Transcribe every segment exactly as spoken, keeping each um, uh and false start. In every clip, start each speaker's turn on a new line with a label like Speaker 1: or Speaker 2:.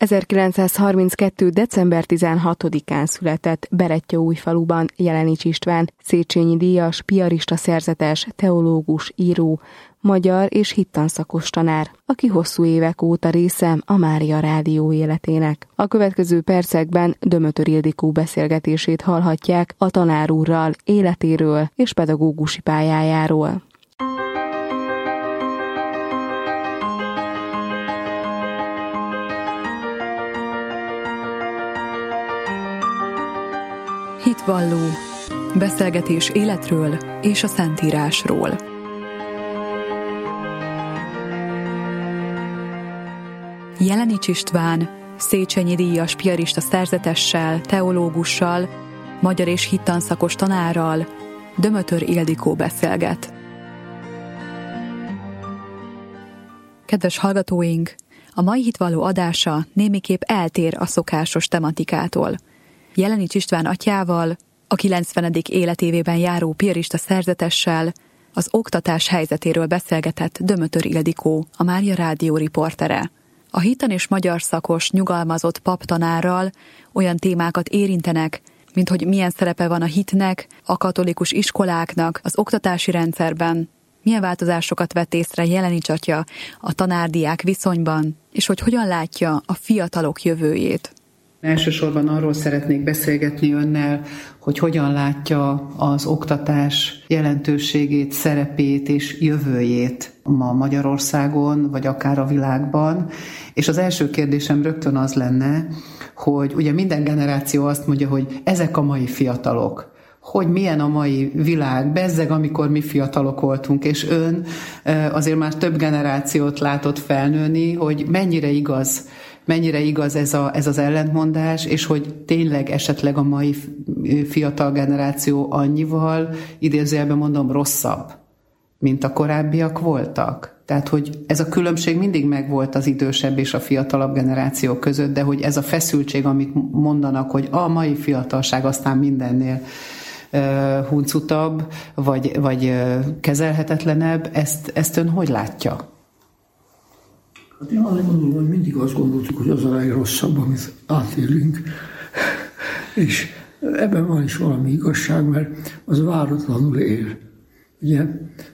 Speaker 1: ezerkilencszázharminckettő. december tizenhatodikán született Berettyóújfaluban Jelenics István, Széchenyi díjas, piarista szerzetes, teológus, író, magyar és hittanszakos tanár, aki hosszú évek óta része a Mária Rádió életének. A következő percekben Dömötör Ildikó beszélgetését hallhatják a tanár úrral, életéről és pedagógusi pályájáról.
Speaker 2: Hitvalló. Beszélgetés életről és a Szentírásról. Jelenics István, Széchenyi díjas piarista szerzetessel, teológussal, magyar és hittanszakos tanárral Dömötör Ildikó beszélget. Kedves hallgatóink, a mai Hitvalló adása némiképp eltér a szokásos tematikától. Jelenics István atyával, a kilencvenedik életévében járó piarista szerzetessel az oktatás helyzetéről beszélgetett Dömötör Ildikó, a Mária Rádió riportere. A hittan és magyar szakos, nyugalmazott paptanárral olyan témákat érintenek, mint hogy milyen szerepe van a hitnek, a katolikus iskoláknak, az oktatási rendszerben, milyen változásokat vett észre Jelenics atya a tanár-diák viszonyban, és hogy hogyan látja a fiatalok jövőjét.
Speaker 3: Elsősorban arról szeretnék beszélgetni önnel, hogy hogyan látja az oktatás jelentőségét, szerepét és jövőjét ma Magyarországon, vagy akár a világban. És az első kérdésem rögtön az lenne, hogy ugye minden generáció azt mondja, hogy ezek a mai fiatalok, hogy milyen a mai világ, bezzeg, amikor mi fiatalok voltunk, és ön azért már több generációt látott felnőni, hogy mennyire igaz, mennyire igaz ez, a, ez az ellentmondás, és hogy tényleg esetleg a mai fiatal generáció annyival, idézőjelben mondom, rosszabb, mint a korábbiak voltak. Tehát, hogy ez a különbség mindig megvolt az idősebb és a fiatalabb generáció között, de hogy ez a feszültség, amit mondanak, hogy a mai fiatalság aztán mindennél uh, huncutabb, vagy, vagy uh, kezelhetetlenebb, ezt, ezt ön hogy látja?
Speaker 4: Hát én azt gondolom, hogy mindig azt gondoltuk, hogy az a legrosszabb, amit átélünk. És ebben van is valami igazság, mert az váratlanul él. Ugye?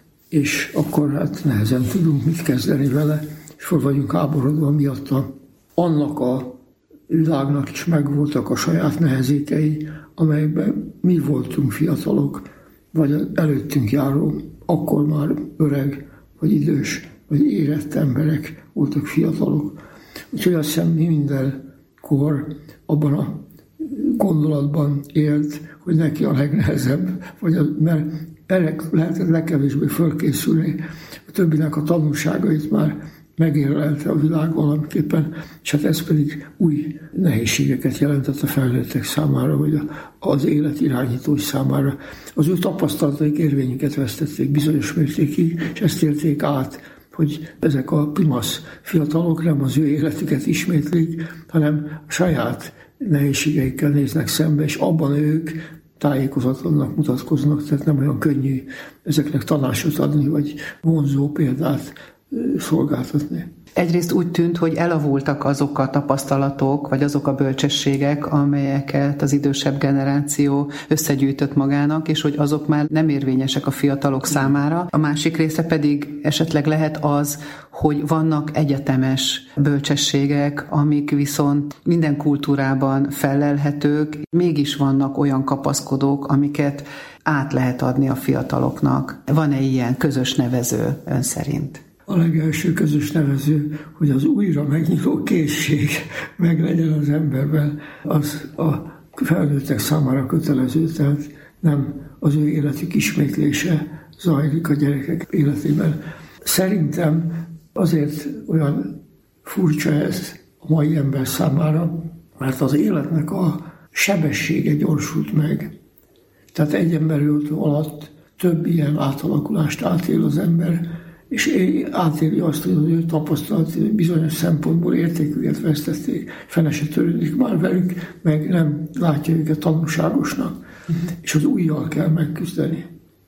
Speaker 4: És akkor hát nehezen tudunk mit kezdeni vele, és fel vagyunk háborodva miatta. Annak a világnak is megvoltak a saját nehezékei, amelyben mi voltunk fiatalok, vagy előttünk járó, akkor már öreg, vagy idős, vagy érett emberek voltak fiatalok. Úgyhogy azt hiszem, mi minden kor abban a gondolatban élt, hogy neki a legnehezebb, vagy a, mert erre lehetett legkevésbé fölkészülni. A többinek a tanulságait már megélelte a világ valamiképpen, és hát ez pedig új nehézségeket jelentett a felnőttek számára, vagy az élet irányítói számára. Az ő tapasztalataik érvényüket vesztették bizonyos mértékig, és ezt érték át, hogy ezek a pimasz fiatalok nem az ő életüket ismétlik, hanem a saját nehézségeikkel néznek szembe, és abban ők tájékozatlannak mutatkoznak, tehát nem olyan könnyű ezeknek tanácsot adni, vagy vonzó példát szolgáltatni.
Speaker 3: Egyrészt úgy tűnt, hogy elavultak azok a tapasztalatok, vagy azok a bölcsességek, amelyeket az idősebb generáció összegyűjtött magának, és hogy azok már nem érvényesek a fiatalok számára. A másik része pedig esetleg lehet az, hogy vannak egyetemes bölcsességek, amik viszont minden kultúrában fellelhetők, mégis vannak olyan kapaszkodók, amiket át lehet adni a fiataloknak. Van-e ilyen közös nevező ön szerint?
Speaker 4: A legelső közös nevező, hogy az újra megnyitó készség meglegyen az emberben, az a felnőttek számára kötelező, tehát nem az ő életük ismétlése zajlik a gyerekek életében. Szerintem azért olyan furcsa ez a mai ember számára, mert az életnek a sebessége gyorsult meg. Tehát egy emberölt alatt több ilyen átalakulást átél az ember, és átéli azt, hogy az ő tapasztalat bizonyos szempontból értéküket vesztették, fene se törődik már velük, meg nem látja őket tanulságosnak, uh-huh. és az újjal kell megküzdeni.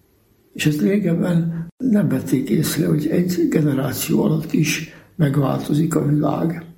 Speaker 4: És ezt régebben nem vették észre, hogy egy generáció alatt is megváltozik a világ,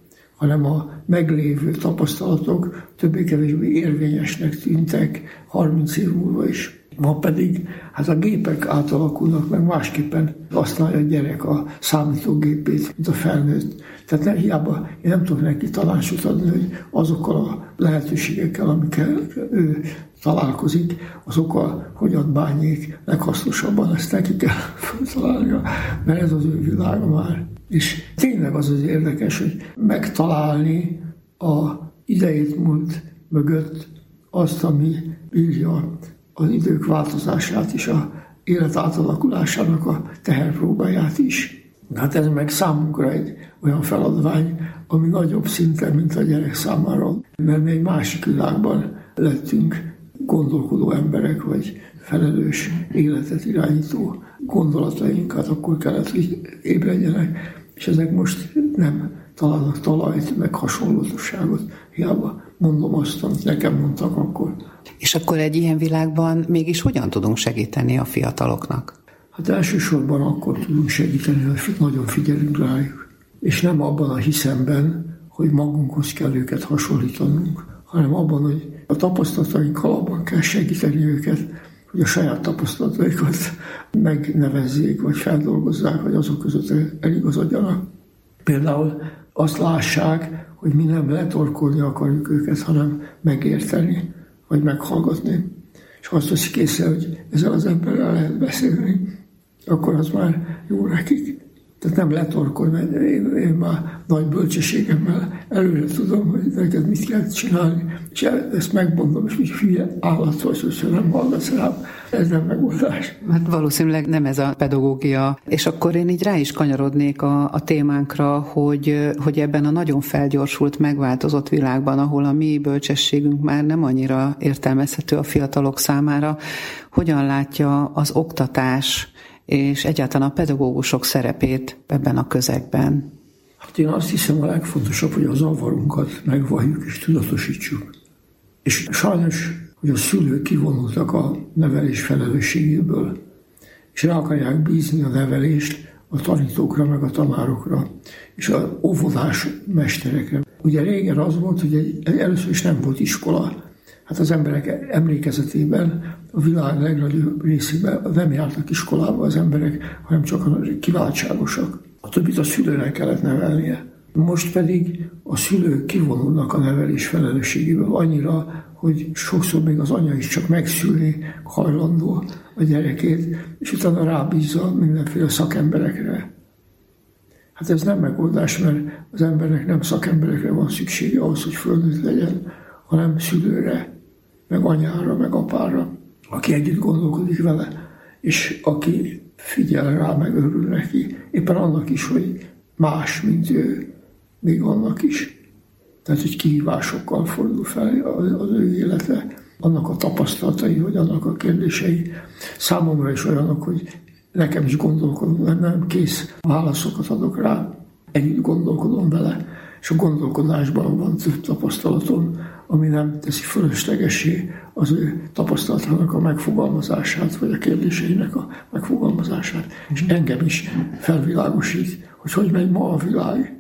Speaker 4: hanem a meglévő tapasztalatok többé-kevésbé érvényesnek tűntek harminc év múlva is. Ma pedig hát a gépek átalakulnak, meg másképpen használja a gyerek a számítógépét, mint a felnőtt. Tehát nem, hiába én nem tudok neki tanácsot adni, hogy azokkal a lehetőségekkel, amikkel ő találkozik, azokkal hogyan bánjék leghasznosabban, ezt neki kell feltalálnia, mert ez az ő világa már. És tényleg az az érdekes, hogy megtalálni a idejét múlt mögött azt, ami írja az idők változását és az élet átalakulásának a teherpróbáját is. Hát ez meg számunkra egy olyan feladvány, ami nagyobb szinten, mint a gyerek számára, mert mi egy másik világban lettünk gondolkodó emberek, vagy felelős életet irányító gondolatainkat, akkor kellett, hogy ébredjenek, és ezek most nem találnak talajt, meg hasonlóságot. Hiába mondom azt, amit nekem mondtak akkor.
Speaker 3: És akkor egy ilyen világban mégis hogyan tudunk segíteni a fiataloknak?
Speaker 4: Hát elsősorban akkor tudunk segíteni, hogy nagyon figyelünk rájuk. És nem abban a hiszemben, hogy magunkhoz kell őket hasonlítanunk, hanem abban, hogy a tapasztalatainkkal abban kell segíteni őket, hogy a saját tapasztalataikat megnevezzék, vagy feldolgozzák, vagy azok között eligazodjanak. Például azt lássák, hogy mi nem letorkolni akarjuk őket, hanem megérteni, vagy meghallgatni. És azt veszik észre, hogy ezzel az emberrel lehet beszélni, akkor az már jó nekik. Tehát nem letorkolni, mert én, én már nagy bölcsességemmel előre tudom, hogy neked mit kell csinálni, és ezt megmondom, és így hülye állat vagy, hogyha nem hallgatsz rám, ez nem megoldás.
Speaker 3: Hát valószínűleg nem ez a pedagógia. És akkor én így rá is kanyarodnék a, a témánkra, hogy, hogy ebben a nagyon felgyorsult, megváltozott világban, ahol a mi bölcsességünk már nem annyira értelmezhető a fiatalok számára, hogyan látja az oktatás és egyáltalán a pedagógusok szerepét ebben a közegben?
Speaker 4: Hát én azt hiszem, a legfontosabb, hogy a zavarunkat megvalljuk és tudatosítsuk. És sajnos, hogy a szülők kivonultak a nevelés felelősségéből, és rá akarják bízni a nevelést a tanítókra, meg a tanárokra, és az óvodás mesterekre. Ugye régen az volt, hogy egy, először is nem volt iskola. Hát az emberek emlékezetében a világ legnagyobb részében nem jártak iskolába az emberek, hanem csak a kiváltságosak. A többit a szülőnek kellett nevelnie. Most pedig a szülők kivonulnak a nevelés felelősségéből annyira, hogy sokszor még az anya is csak megszülni hajlandó a gyerekét, és utána rábízza mindenféle szakemberekre. Hát ez nem megoldás, mert az embernek nem szakemberekre van szüksége ahhoz, hogy fölnőtt legyen, hanem szülőre, meg anyára, meg apára, aki együtt gondolkodik vele, és aki figyel rá, meg örül neki, éppen annak is, hogy más, mint ő, még annak is. Tehát, hogy kihívásokkal fordul fel az ő élete, annak a tapasztalatai, vagy annak a kérdései számomra is olyanok, hogy nekem is gondolkodom, mert nem kész válaszokat adok rá, együtt gondolkodom vele, és a gondolkodásban van több tapasztalatom, ami nem teszi fölöslegessé az ő tapasztalatának a megfogalmazását, vagy a kérdéseinek a megfogalmazását. Mm-hmm. És engem is felvilágosít, hogy hogy megy ma a világ.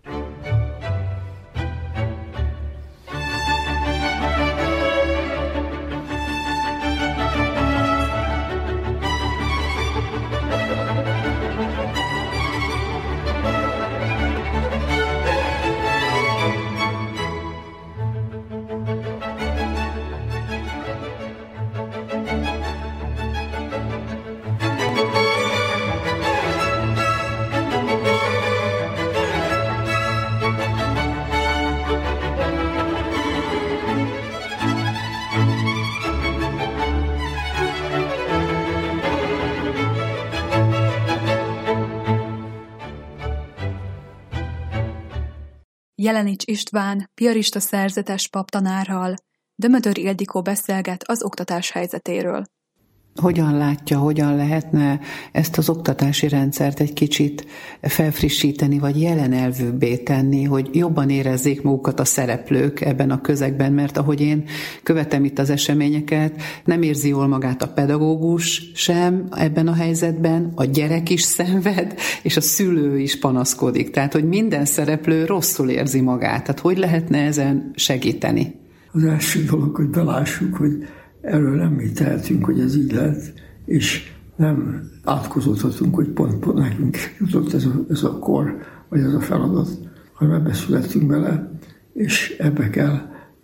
Speaker 2: Jelenics István, piarista szerzetes paptanárral, Dömödör Ildikó beszélget az oktatás helyzetéről.
Speaker 3: Hogyan látja, hogyan lehetne ezt az oktatási rendszert egy kicsit felfrissíteni, vagy jelenelvűbbé tenni, hogy jobban érezzék magukat a szereplők ebben a közegben, mert ahogy én követem itt az eseményeket, nem érzi jól magát a pedagógus sem ebben a helyzetben, a gyerek is szenved, és a szülő is panaszkodik. Tehát, hogy minden szereplő rosszul érzi magát. Tehát, hogy lehetne ezen segíteni?
Speaker 4: Az első dolog, hogy belássuk, hogy erről nem mi tehetünk, hogy ez így lett, és nem átkozódhatunk, hogy pont-pont nekünk jutott ez a, ez a kor, vagy ez a feladat, hanem ebbe születtünk bele, és ebbe kell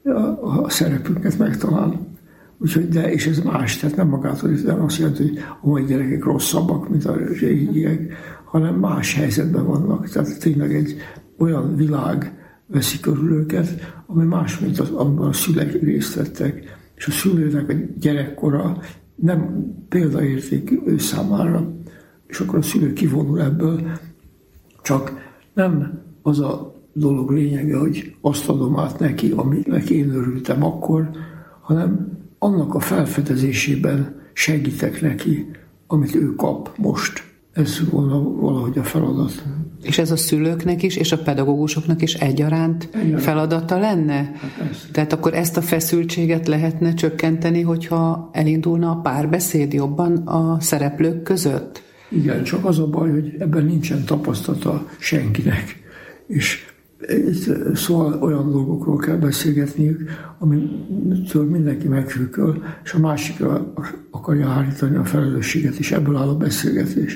Speaker 4: a, a szerepünket megtalálni. Úgyhogy de, és ez más, tehát nem magától nem azt jelenti, hogy a mai gyerekek rosszabbak, mint a régiek, hanem más helyzetben vannak. Tehát tényleg egy olyan világ veszi körül őket, ami más, mint az, amiben a szülek részt vettek. És a szülőnek a gyerekkora nem példaérték ő számára, és akkor a szülő kivonul ebből, csak nem az a dolog lényege, hogy azt adom át neki, aminek én örültem akkor, hanem annak a felfedezésében segítek neki, amit ő kap most. Ez volna valahogy a feladat.
Speaker 3: És ez a szülőknek is, és a pedagógusoknak is egyaránt Egyaránt. feladata lenne?
Speaker 4: Hát
Speaker 3: Tehát akkor ezt a feszültséget lehetne csökkenteni, hogyha elindulna a párbeszéd jobban a szereplők között?
Speaker 4: Igen, csak az a baj, hogy ebben nincsen tapasztalata senkinek. És itt szóval olyan dolgokról kell beszélgetniük, amitől mindenki meghűköl, és a másikra akarja hárítani a felelősséget, és ebből áll a beszélgetés.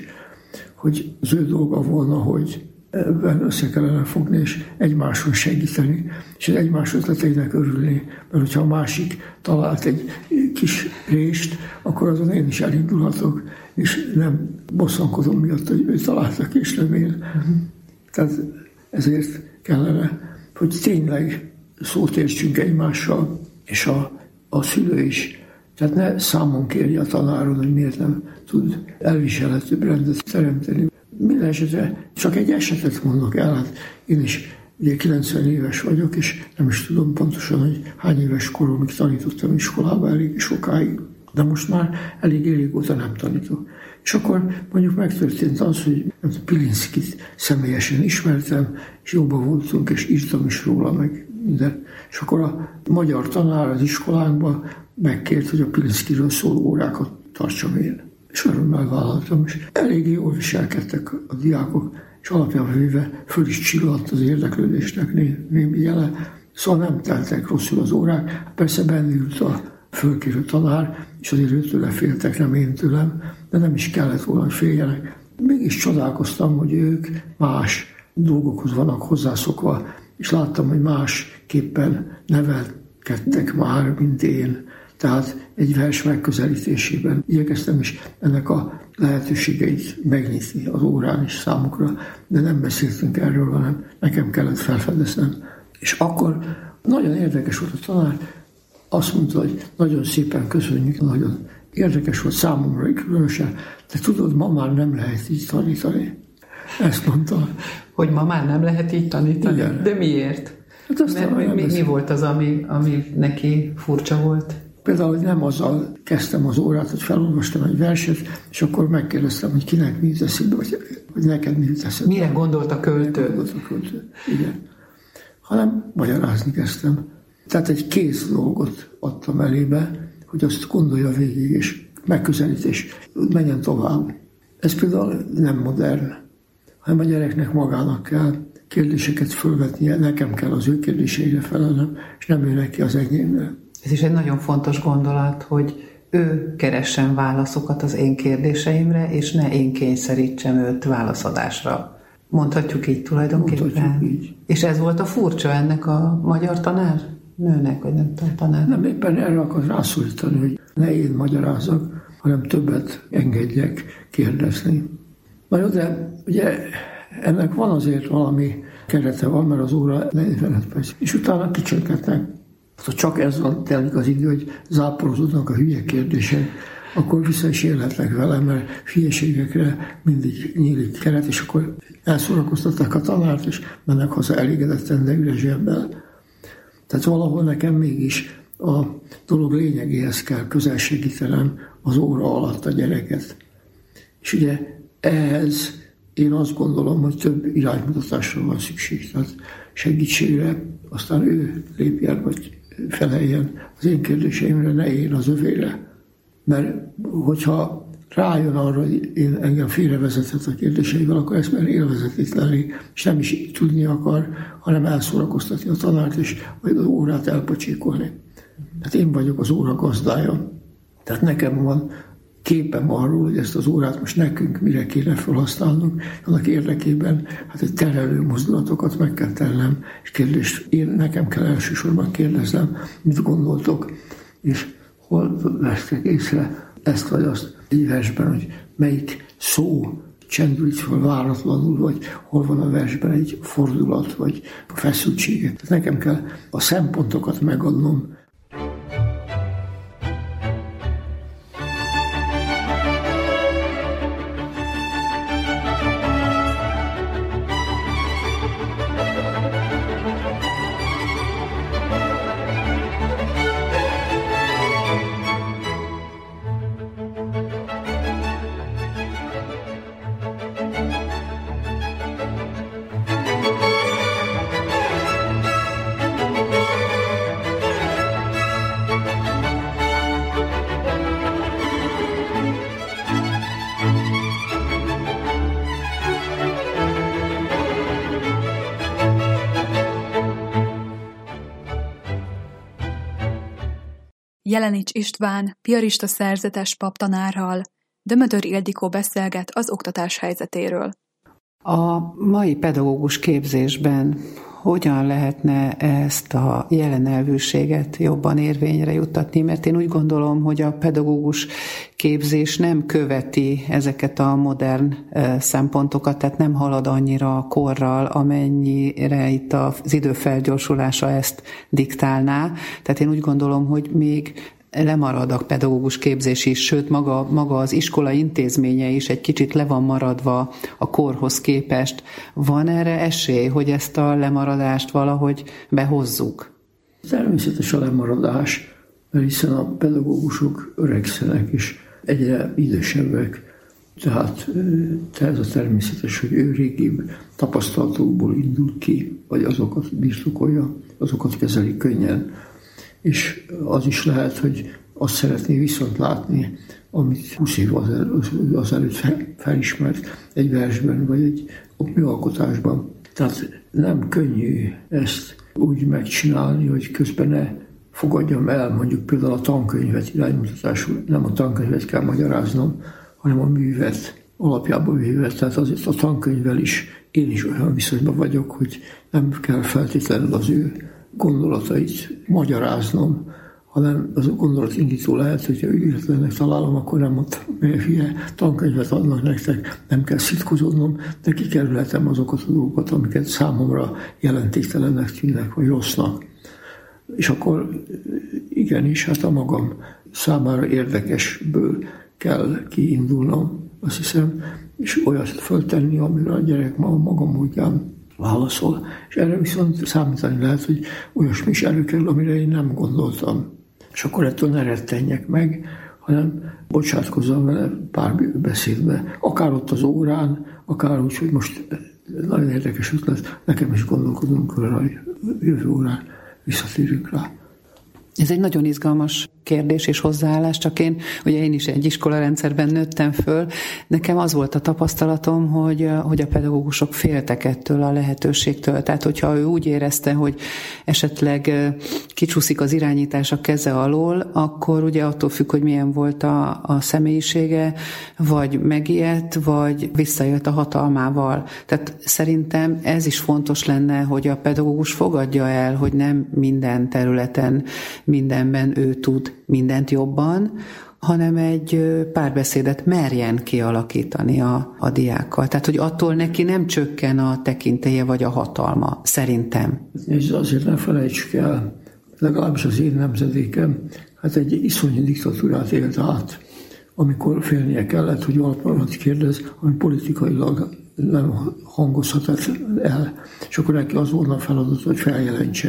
Speaker 4: Hogy az ő dolga volna, hogy ebben össze kellene fogni, és egymáson segíteni, és az egymás ötleteinek örülni, mert hogyha a másik talált egy kis rést, akkor azon én is elindulhatok, és nem bosszankodom miatt, hogy ő találtak, és nem én. Uh-huh. Tehát ezért kellene, hogy tényleg szót értsünk egymással, és a, a szülő is. Tehát ne számon kérje a tanáron, hogy miért nem tud elviselhetőbb rendet teremteni. Minden esetre csak egy esetet mondok el. Hát én is ugye kilencven éves vagyok, és nem is tudom pontosan, hogy hány éves koromig tanítottam iskolában elég sokáig. De most már elég régóta nem tanítok. És akkor mondjuk megtörtént az, hogy Pilinszkit személyesen ismertem, és jobban voltunk, és írtam is róla, meg minden. És akkor a magyar tanár az iskolánkban megkért, hogy a Pilinszkiről szóló órákat tartsam én. És örömmel vállaltam, és eléggé jól viselkedtek a diákok, és alapján véve föl is csillant az érdeklődésnek némi jele. Szóval nem teltek rosszul az órák. Persze benne ült a fölkérő tanár, és azért őtőle féltek, nem én tőlem, de nem is kellett volna, hogy féljenek. Mégis csodálkoztam, hogy ők más dolgokhoz vannak hozzászokva, és láttam, hogy másképpen nevelkedtek már, mint én. Tehát egy vers megközelítésében igyekeztem is ennek a lehetőségeit megnyitni az órán is számukra, de nem beszéltünk erről, hanem nekem kellett felfedeznem. És akkor nagyon érdekes volt a tanár, azt mondta, hogy nagyon szépen köszönjük, nagyon érdekes volt számomra, különösen, de tudod, ma már nem lehet így tanítani. Ezt mondta.
Speaker 3: Hogy ma már nem lehet így tanítani?
Speaker 4: Igen.
Speaker 3: De miért?
Speaker 4: Hát
Speaker 3: Mert mi, mi volt az, ami, ami neki furcsa volt?
Speaker 4: Például, hogy nem azzal kezdtem az órát, hogy felolvastam egy verset, és akkor megkérdeztem, hogy kinek mi jut eszébe, vagy, vagy neked mi jut eszébe.
Speaker 3: Mire gondolt a költő?
Speaker 4: Mire gondolt a költő, igen. Hanem magyarázni kezdtem. Tehát egy kész dolgot adtam elébe, hogy azt gondolja végig, és megközelítés, menjen tovább. Ez például nem modern, hanem a gyereknek magának kell kérdéseket fölvetnie, nekem kell az ő kérdéseire felelnem, és nem ő neki az enyémre.
Speaker 3: Ez is egy nagyon fontos gondolat, hogy ő keressen válaszokat az én kérdéseimre, és ne én kényszerítsem őt válaszadásra. Mondhatjuk így tulajdonképpen.
Speaker 4: Mondhatjuk így.
Speaker 3: És ez volt a furcsa ennek a magyar tanár? Nőnek, vagy nem tudom, tanár?
Speaker 4: Nem, éppen erre akar rászólítani, hogy ne én magyarázzak, hanem többet engedjek kérdezni. Na jó, de ugye ennek van azért valami kerete van, mert az óra negyvenöt perc. És utána kicsökkentnek. Ha csak ezzel telik az idő, hogy záporozódnak a hülye kérdések, akkor vissza is élhetnek vele, mert hülyeségekre mindig nyílik keret, és akkor elszórakoztatták a tanárt, és mennek haza elégedetten, de üres zsebbel. Tehát valahol nekem mégis a dolog lényegéhez kell közel segítenem az óra alatt a gyereket. És ugye ehhez én azt gondolom, hogy több iránymutatásra van szükség, tehát segítségre, aztán ő lépjen, vagy feleljen az én kérdéseimre, ne én az övére. Mert hogyha rájön arra, hogy én engem félrevezetett a kérdéseivel, akkor ezt már élvezetétlenné, és nem is tudni akar, hanem elszórakoztatni a tanárt, és vagy az órát elpocsékolni. Tehát én vagyok az óra gazdája. Tehát nekem van képem arról, hogy ezt az órát most nekünk mire kéne felhasználnunk, annak érdekében hát egy terelő mozdulatokat meg kell tennem, és kérdést, én nekem kell elsősorban kérdeznem, mit gondoltok, és hol vesztek észre ezt vagy azt egy versben, hogy melyik szó csendül fel váratlanul, vagy hol van a versben egy fordulat, vagy feszültsége. Tehát nekem kell a szempontokat megadnom.
Speaker 2: Jelenics István, piarista szerzetes paptanárral, Dömödör Ildikó beszélget az oktatás helyzetéről.
Speaker 3: A mai pedagógus képzésben hogyan lehetne ezt a jelenelvűséget jobban érvényre juttatni? Mert én úgy gondolom, hogy a pedagógus képzés nem követi ezeket a modern szempontokat, tehát nem halad annyira a korral, amennyire itt az idő felgyorsulása ezt diktálná. Tehát én úgy gondolom, hogy még lemarad a pedagógus képzés is, sőt maga, maga az iskola intézménye is egy kicsit le van maradva a korhoz képest. Van erre esély, hogy ezt a lemaradást valahogy behozzuk?
Speaker 4: Természetes a lemaradás, mert hiszen a pedagógusok öregszenek és egyre idősebbek. Tehát ez a természetes, hogy ő régibb tapasztalatokból indul ki, vagy azokat birtokolja, azokat kezeli könnyen. És az is lehet, hogy azt szeretné viszont látni, amit húsz év azelőtt felismert egy versben, vagy egy műalkotásban. Tehát nem könnyű ezt úgy megcsinálni, hogy közben ne fogadjam el mondjuk például a tankönyvet iránymutatásul. Nem a tankönyvet kell magyaráznom, hanem a művet alapjában véve. Tehát azért a tankönyvvel is én is olyan viszonyban vagyok, hogy nem kell feltétlenül az ő gondolatait magyaráznom, hanem az a gondolatindító lehet, hogyha ügyetlennek találom, akkor nem mondtam, mert hülye tankönyvet adnak nektek, nem kell szitkozódnom, de kikerülhetem azokat a dolgokat, amiket számomra jelentéktelennek tűnnek, vagy rossznak. És akkor igenis, hát a magam számára érdekesből kell kiindulnom, azt hiszem, és olyat föltenni, amire a gyerek ma maga módján válaszol. És erre viszont számítani lehet, hogy olyasmi is előkerül, amire én nem gondoltam. És akkor ettől ne rettenjek meg, hanem bocsátkozzam vele pár beszédbe. Akár ott az órán, akár úgy, hogy most nagyon érdekes ötlet, nekem is gondolkodunk, hogy a jövő órán visszatérünk rá.
Speaker 3: Ez egy nagyon izgalmas kérdés és hozzáállás, csak én, ugye én is egy iskolarendszerben nőttem föl, nekem az volt a tapasztalatom, hogy, hogy a pedagógusok féltek ettől a lehetőségtől. Tehát, hogyha ő úgy érezte, hogy esetleg kicsúszik az irányítás a keze alól, akkor ugye attól függ, hogy milyen volt a, a személyisége, vagy megijedt, vagy visszajött a hatalmával. Tehát szerintem ez is fontos lenne, hogy a pedagógus fogadja el, hogy nem minden területen, mindenben ő tud mindent jobban, hanem egy párbeszédet merjen kialakítani a, a diákkal. Tehát, hogy attól neki nem csökken a tekintélye vagy a hatalma, szerintem.
Speaker 4: És azért ne felejtsük el, legalábbis az én nemzedékem, hát egy iszonyú diktatúrát élt át, amikor félnie kellett, hogy valami kérdez, ami politikailag nem hangozhat el. És akkor neki az volna a feladat, hogy feljelentse.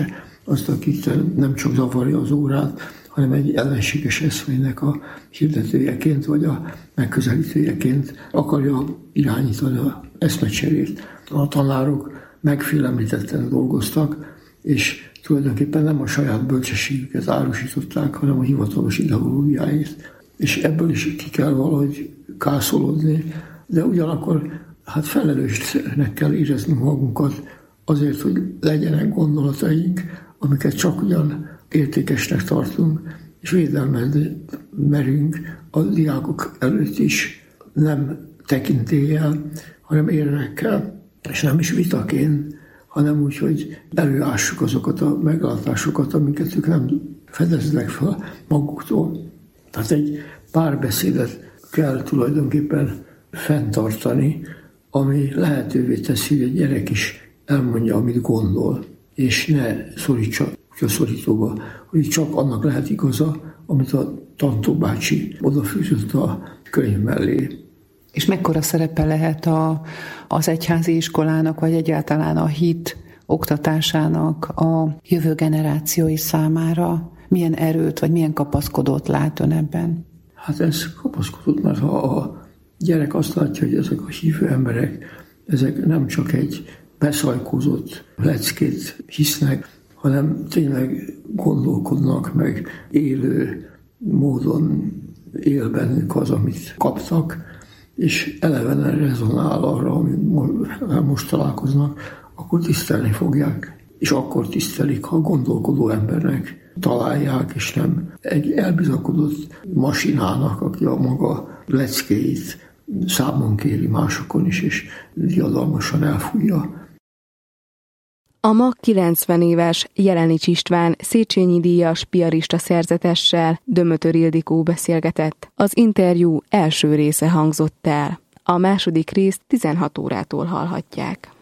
Speaker 4: azt, akit nem csak zavarja az órát, hanem egy ellenséges eszmének a hirdetőjeként, vagy a megközelítőjeként akarja irányítani az eszmecserét. A tanárok megfélemlítetten dolgoztak, és tulajdonképpen nem a saját bölcsességüket árusították, hanem a hivatalos ideológiáit. És ebből is ki kell valahogy kászolódni, de ugyanakkor hát felelősnek kell érezni magunkat azért, hogy legyenek gondolataink, amiket csak ugyan értékesnek tartunk, és védelmezni merünk a diákok előtt is, nem tekintéllyel, hanem érvekkel, és nem is vitaként, hanem úgy, hogy előássuk azokat a meglátásokat, amiket ők nem fedeznek fel maguktól. Tehát egy párbeszédet kell tulajdonképpen fenntartani, ami lehetővé teszi, hogy a gyerek is elmondja, amit gondol, és ne szorítsa a szorítóba, hogy csak annak lehet igaza, amit a Tantó bácsi odafűzött a könyv mellé.
Speaker 3: És mekkora szerepe lehet a, az egyházi iskolának, vagy egyáltalán a hit oktatásának a jövő generációi számára? Milyen erőt, vagy milyen kapaszkodót lát ön ebben?
Speaker 4: Hát ez kapaszkodott, mert ha a gyerek azt látja, hogy ezek a hívő emberek, ezek nem csak egy beszajkózott leckét hisznek, hanem tényleg gondolkodnak, meg élő módon él bennük az, amit kaptak, és elevenen rezonál arra, amit most találkoznak, akkor tisztelni fogják. És akkor tisztelik, ha gondolkodó embernek találják, és nem egy elbizakodott masinának, aki a maga leckéit számon kéri másokon is, és diadalmasan elfújja.
Speaker 1: A ma kilencven éves Jelenics István Széchenyi díjas piarista szerzetessel Dömötör Ildikó beszélgetett. Az interjú első része hangzott el. A második részt tizenhat órától hallhatják.